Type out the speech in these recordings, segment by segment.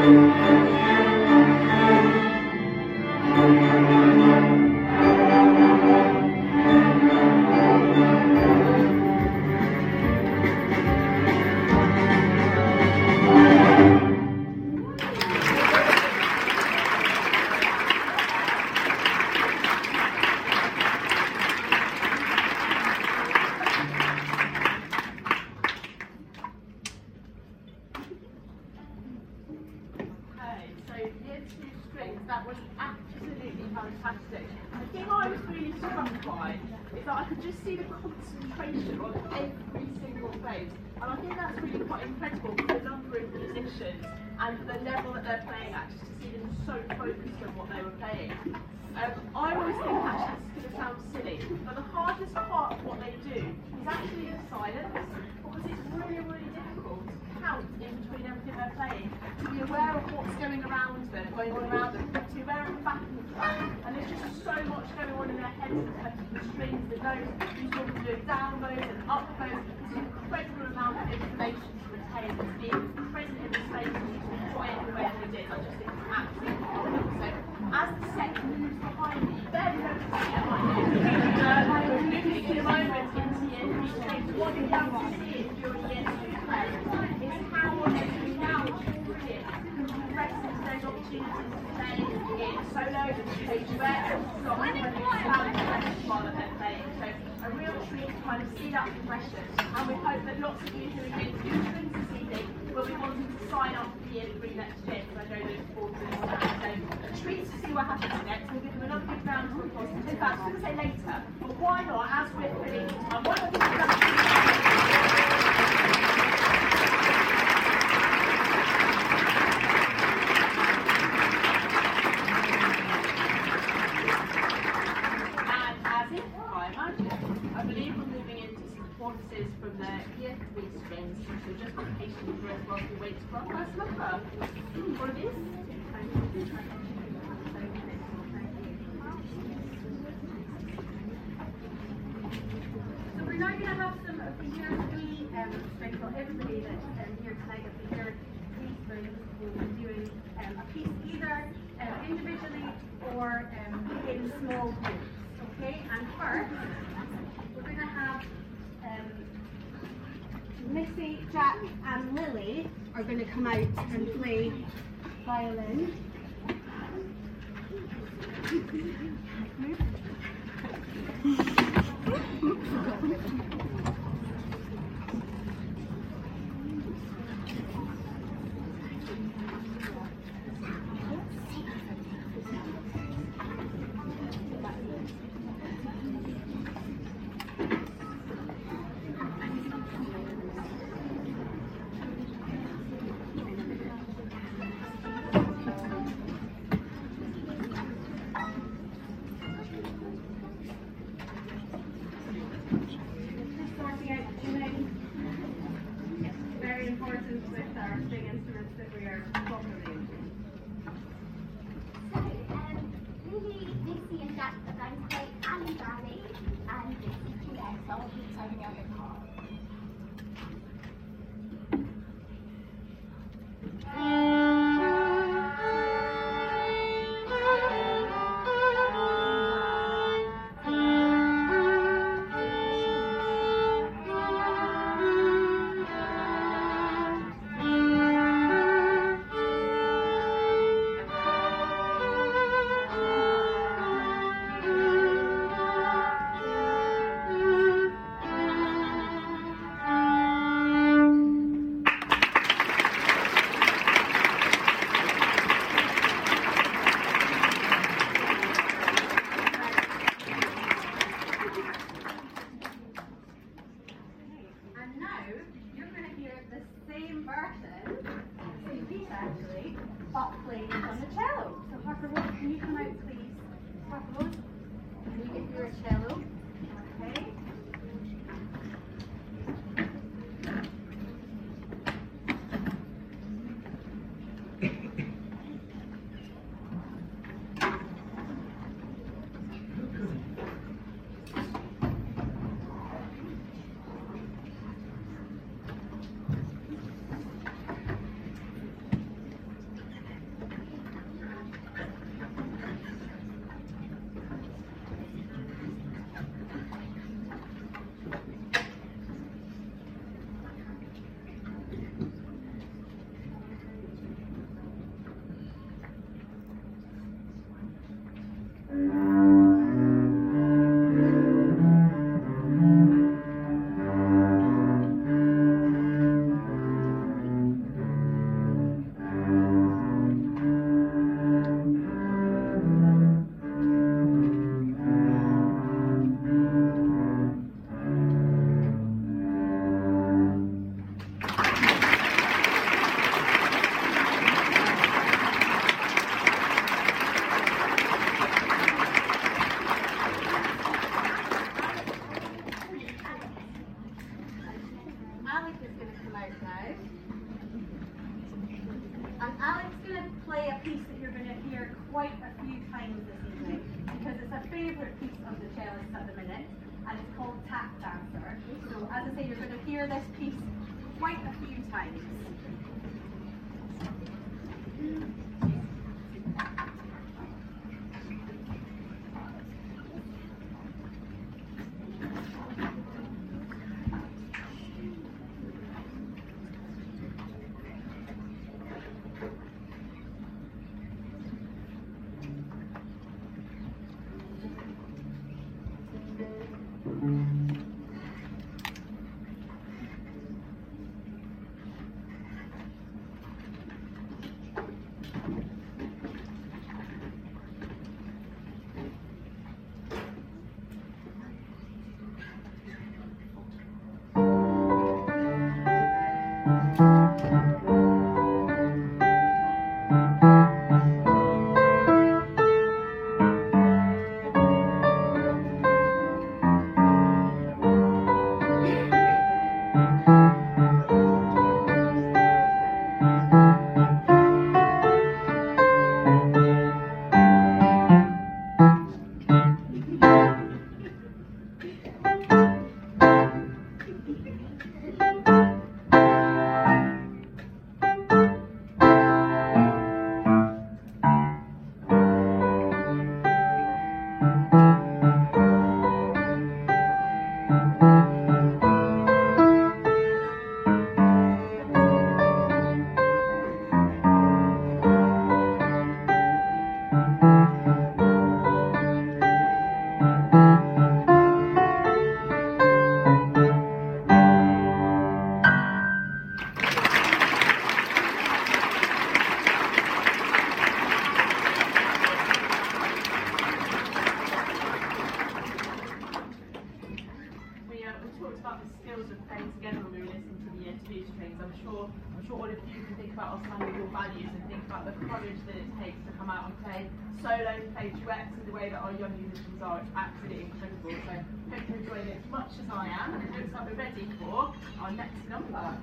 That was absolutely fantastic. The thing I was really struck by is that I could just see the concentration on every single face. And I think that's really quite incredible for the number of musicians and the level that they're playing at, just to see them so focused on what they were playing. I always think actually this is going to sound silly, but the hardest part of what they do is actually the silence, because it's really, really difficult to count in between everything they're playing, to be aware of what's going around them, going on around them, to be aware of the back and the front, and there's just so much going on in their heads in terms of the strings, the notes, who's talking to do down bows and up bows. It's an incredible amount of information to retain, to be present in the space and to enjoy it the way that they did. I just think it's absolutely phenomenal. So as the set moves behind me, you barely notice it behind you. Moving in a moment into year 3 change, what you're going to see during year 2 play is how every now brilliant can progress into those opportunities to play in solos and stage duets, so when they expand the progression while they're playing. So a real treat to kind of see that progression, and we hope that lots of you who are going to do things this evening will be wanting to sign up for year 3 next year, because I know those sports are all that. So a treat to see what happens next. We'll give them another big round of applause. In fact, I was going to say later, but why not, as we're filling time, why not give them I believe we're moving into some performances from the year 3 strings, so just be patient for us whilst we wait for our first number. What it is? So we're now going to have some of the year 3 strings, so everybody that's here tonight of the year 3 strings will be doing a piece either individually or in small groups. Okay, and first we're going to have Missy, Jack and Lily are going to come out and play violin. With our string instruments that we are incorporating. So, Lily, Missy and Jack are going to play Annie Valley, and Missy Colette, so I'll be turning out the car. But playing on the cello. So Harper Rose, can you come out please? Harper Rose, can you get your cello? Okay. quite a few times this evening because it's a favourite piece of the cellist at the minute, and it's called Tap Dancer. So as I say, you're going to hear this piece quite a few times. I'm sure all of you can think about understanding your values and think about the courage that it takes to come out and play solo, play duets in the way that our young musicians are. It's absolutely incredible. So hope you're enjoying it as much as I am. And it looks like we're ready for our next number.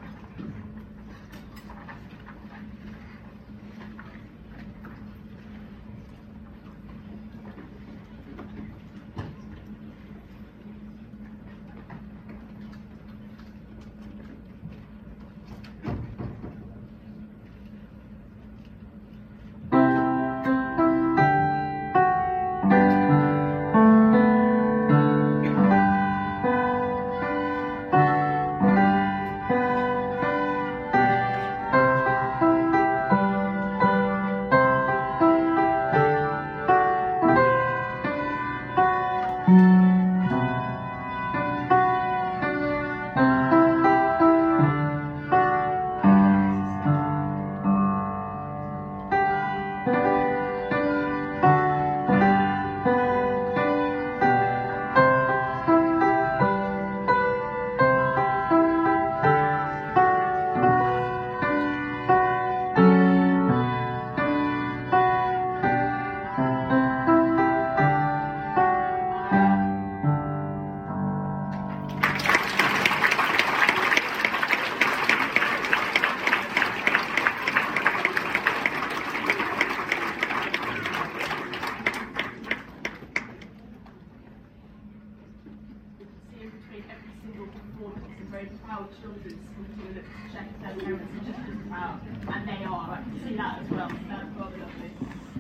And they are, I can see that as well. That's rather lovely.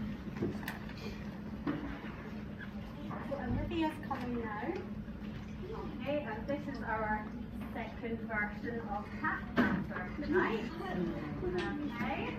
So Olivia's coming now. Okay, and this is our second version of Tap Dancer tonight. Okay.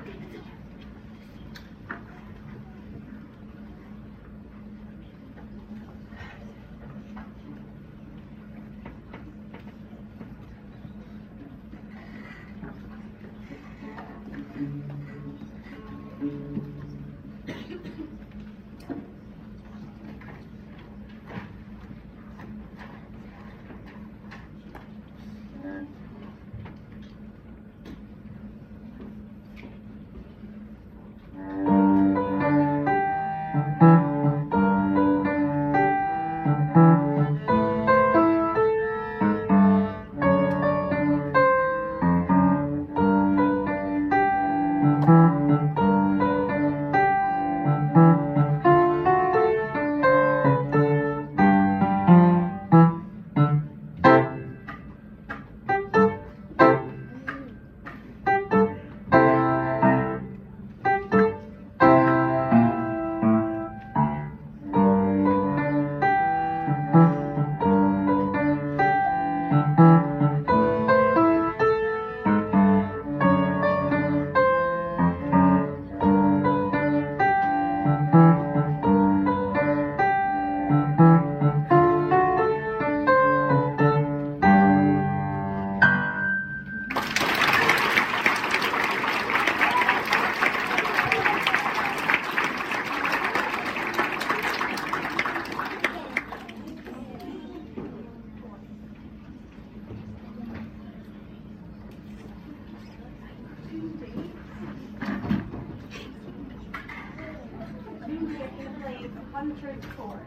Julia can play Hunter's Chord.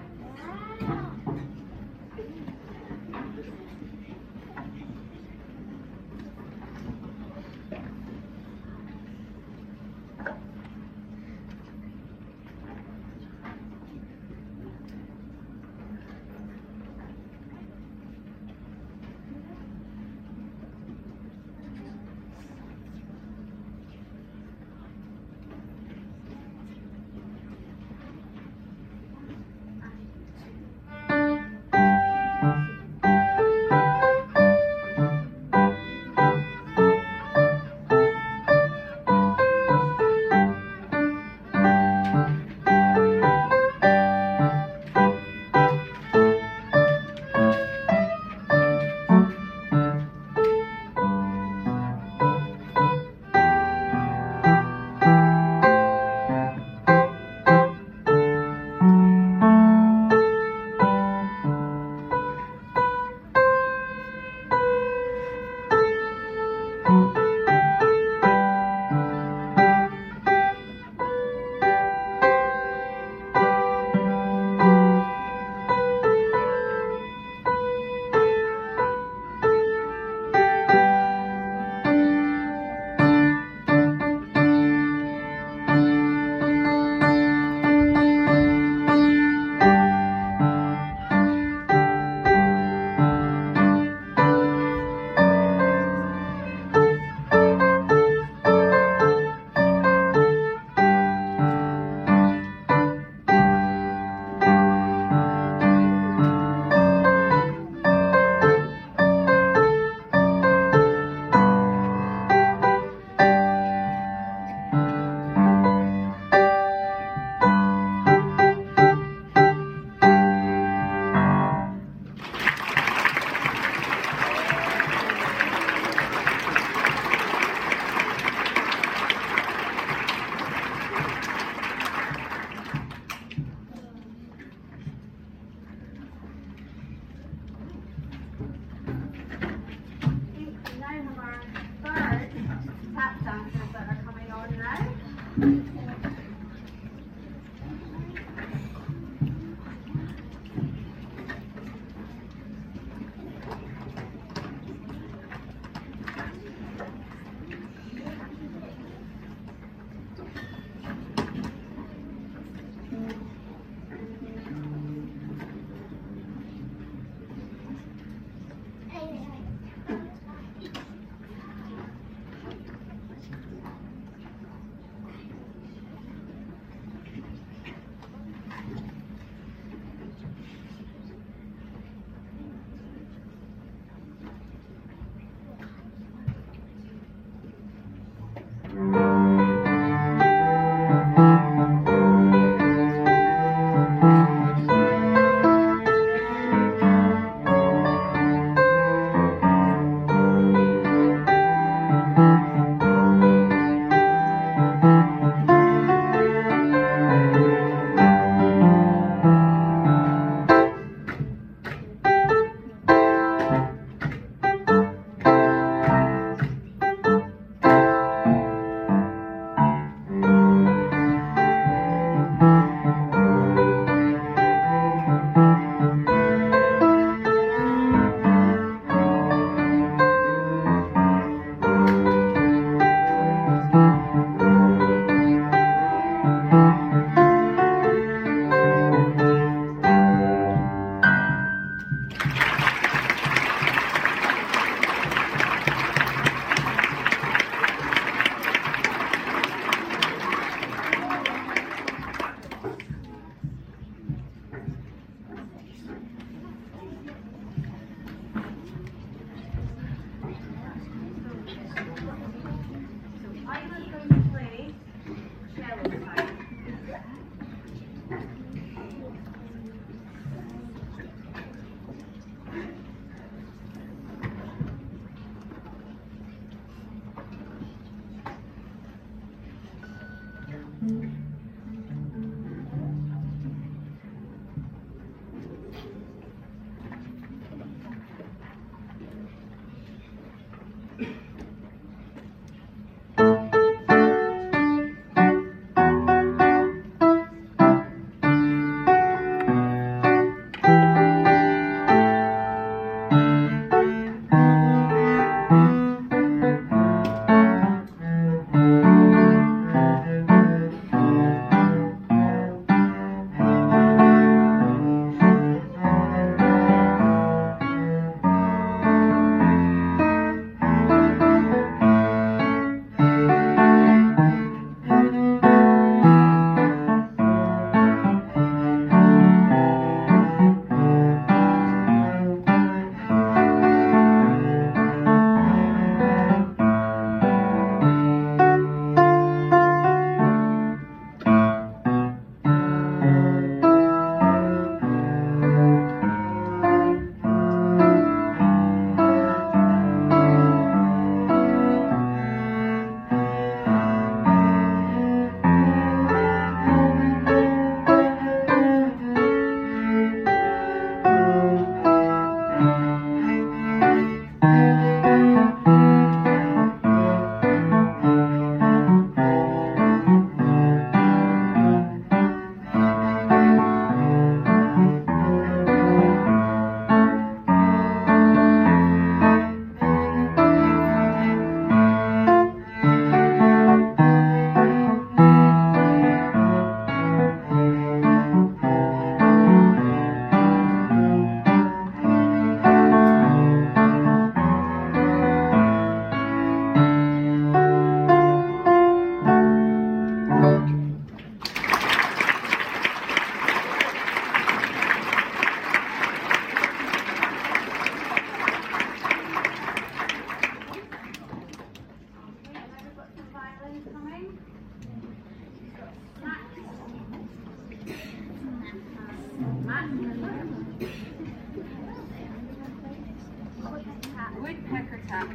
Woodpecker tap.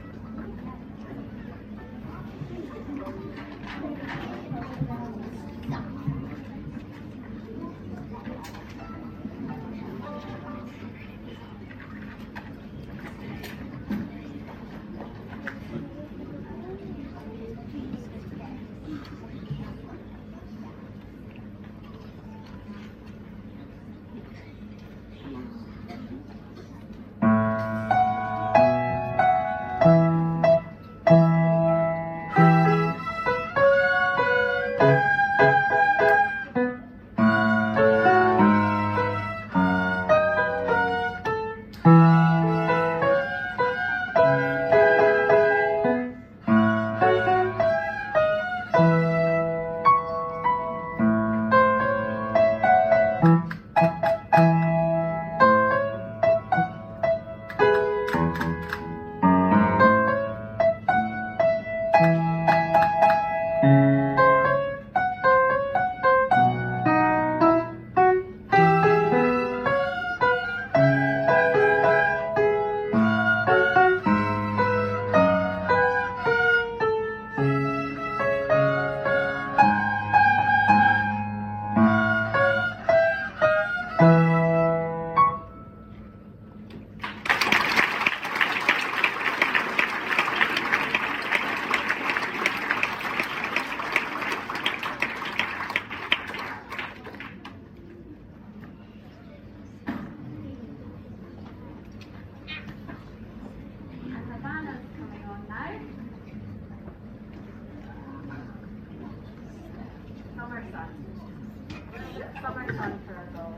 Summer sun for us all.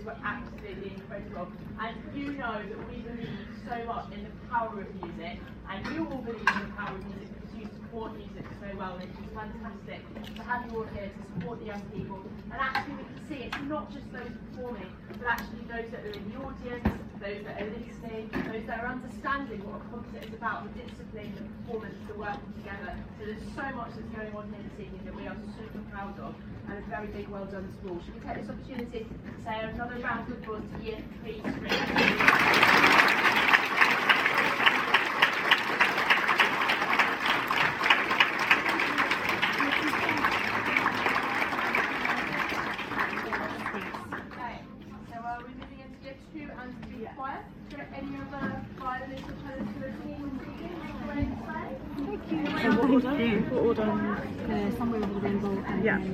were absolutely incredible. And you know that we believe so much in the power of music, and you all believe in the power of music because you support music so well, and it's just fantastic to have you all here to support the young people. And actually we can see it's not just those performing, but actually those that are in the audience, those that are listening, those that are understanding what a concert is about, the discipline, the performance, the working together. So there's so much that's going on here this evening that we are super proud of, and a very big well done to all. Should we take this opportunity to say another round of applause to Year 3 Spring? What Somewhere Over the Rainbow. And yeah.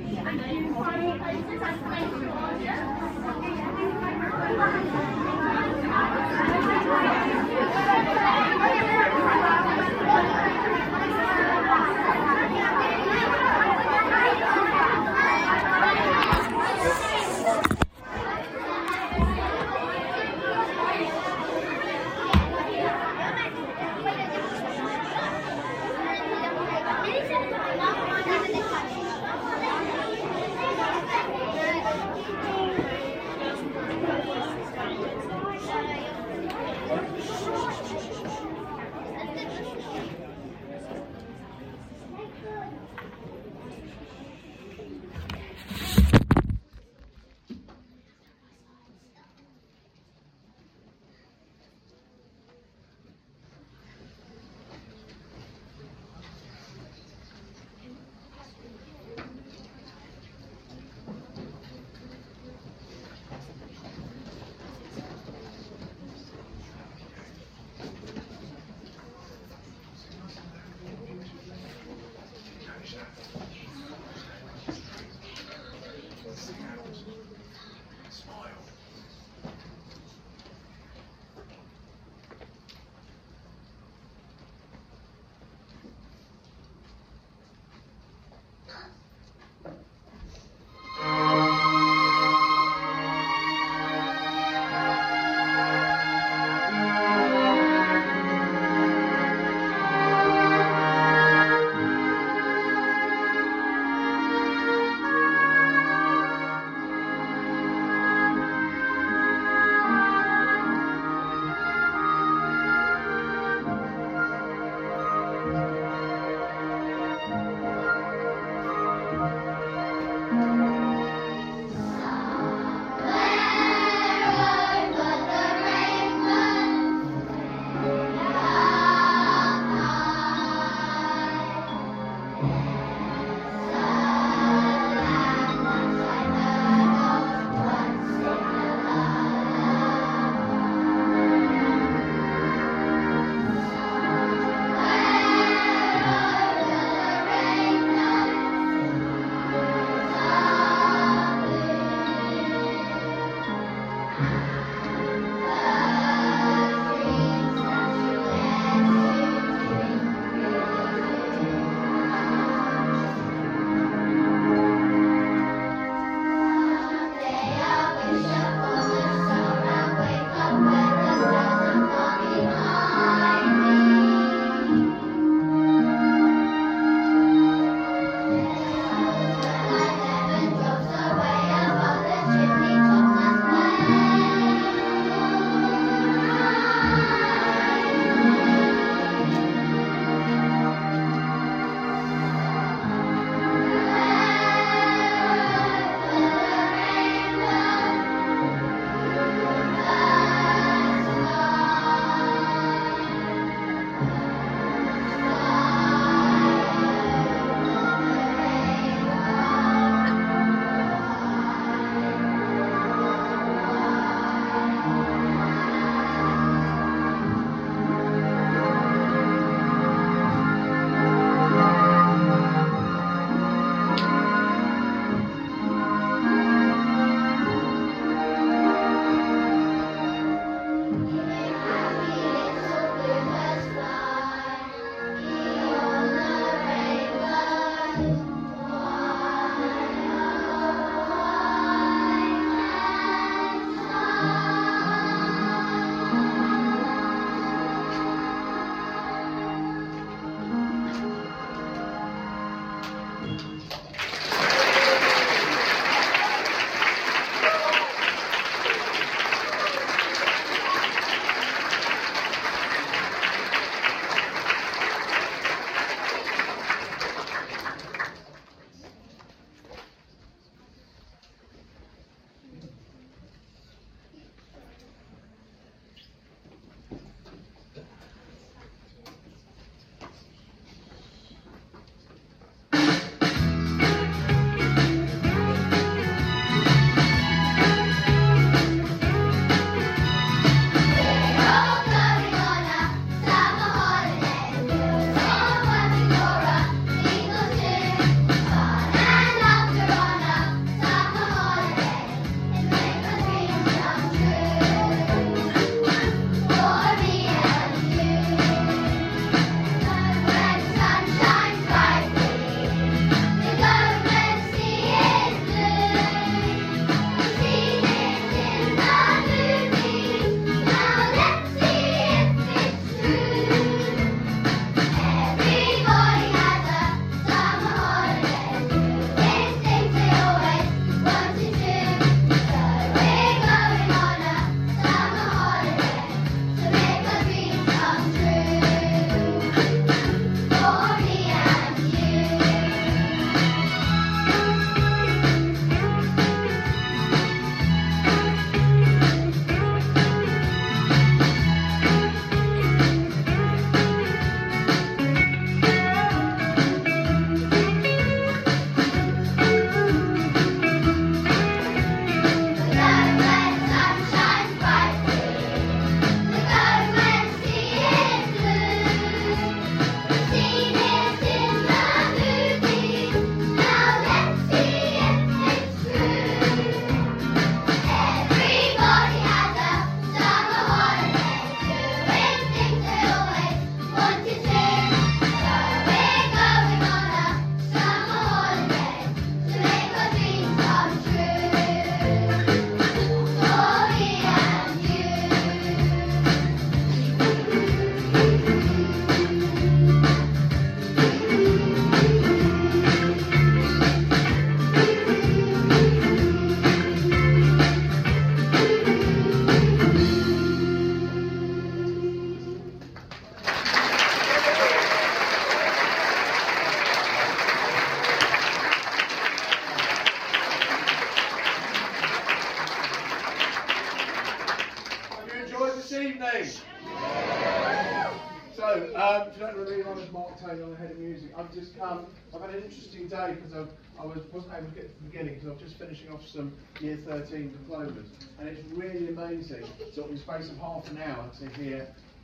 I've just come, I've had an interesting day because I wasn't able to get to the beginning because I'm just finishing off some Year 13 diplomas, and it's really amazing, sort of in the space of half an hour, to hear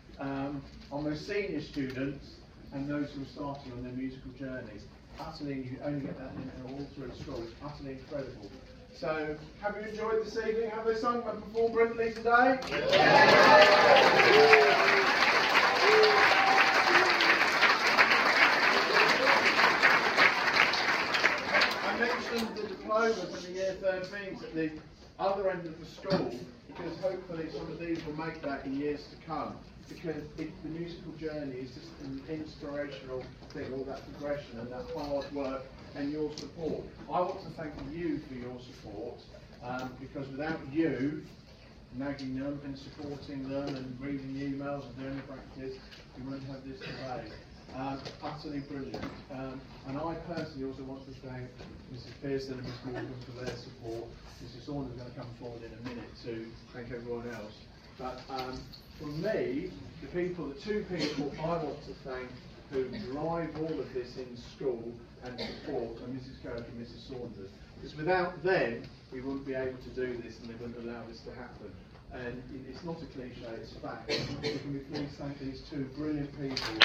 almost senior students and those who are starting on their musical journeys. Utterly, you only get that all through school. It's utterly incredible. So, have you enjoyed this evening? Have they sung and performed brilliantly today? I mentioned the diplomas and the Year 13s at the other end of the school, because hopefully some of these will make that in years to come. Because the musical journey is just an inspirational thing, all that progression and that hard work and your support. I want to thank you for your support, because without you nagging them and supporting them and reading the emails and doing the practice, we wouldn't have this today. Utterly brilliant. And I personally also want to thank Mrs. Pearson and Miss Morgan for their support. Mrs. Saunders is going to come forward in a minute to thank everyone else. But for me, the two people I want to thank who drive all of this in school and support are Mrs. Kirk and Mrs. Saunders. Because without them, we wouldn't be able to do this and they wouldn't allow this to happen. And it's not a cliche, it's a fact. We can please thank these two brilliant people.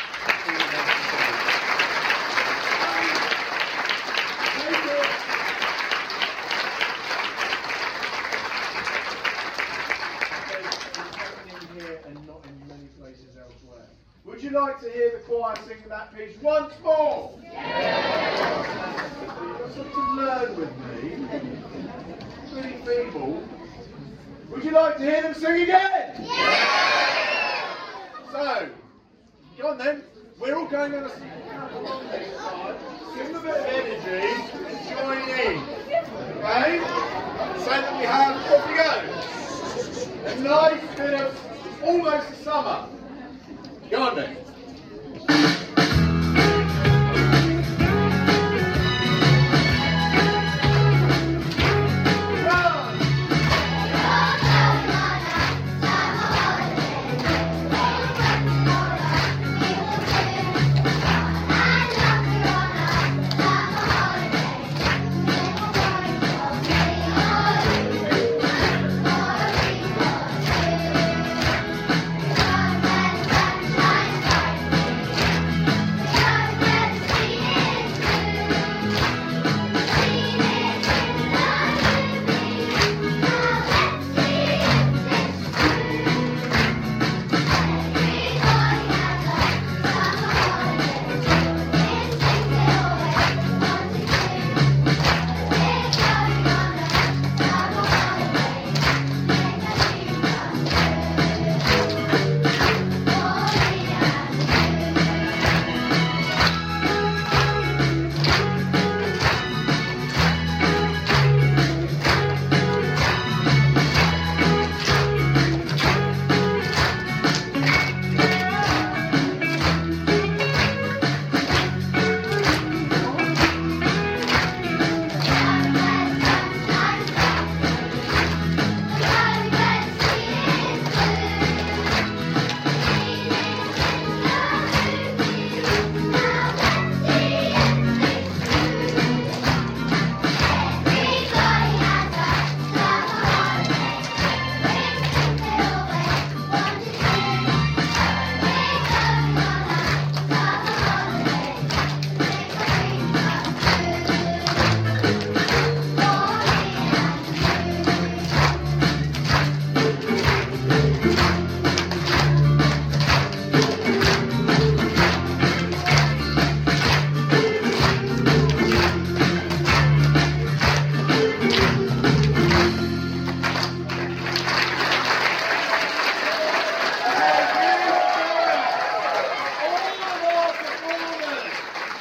Would you like to hear the choir sing that piece once more? Yeah. You've got something to learn with me. It's really feeble. Would you like to hear them sing again? Yeah. So, go on then. We're all going on along this side. Give them a bit of energy. summer. Go on then.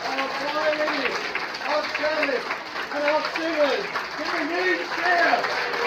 And our singers, give a huge cheer.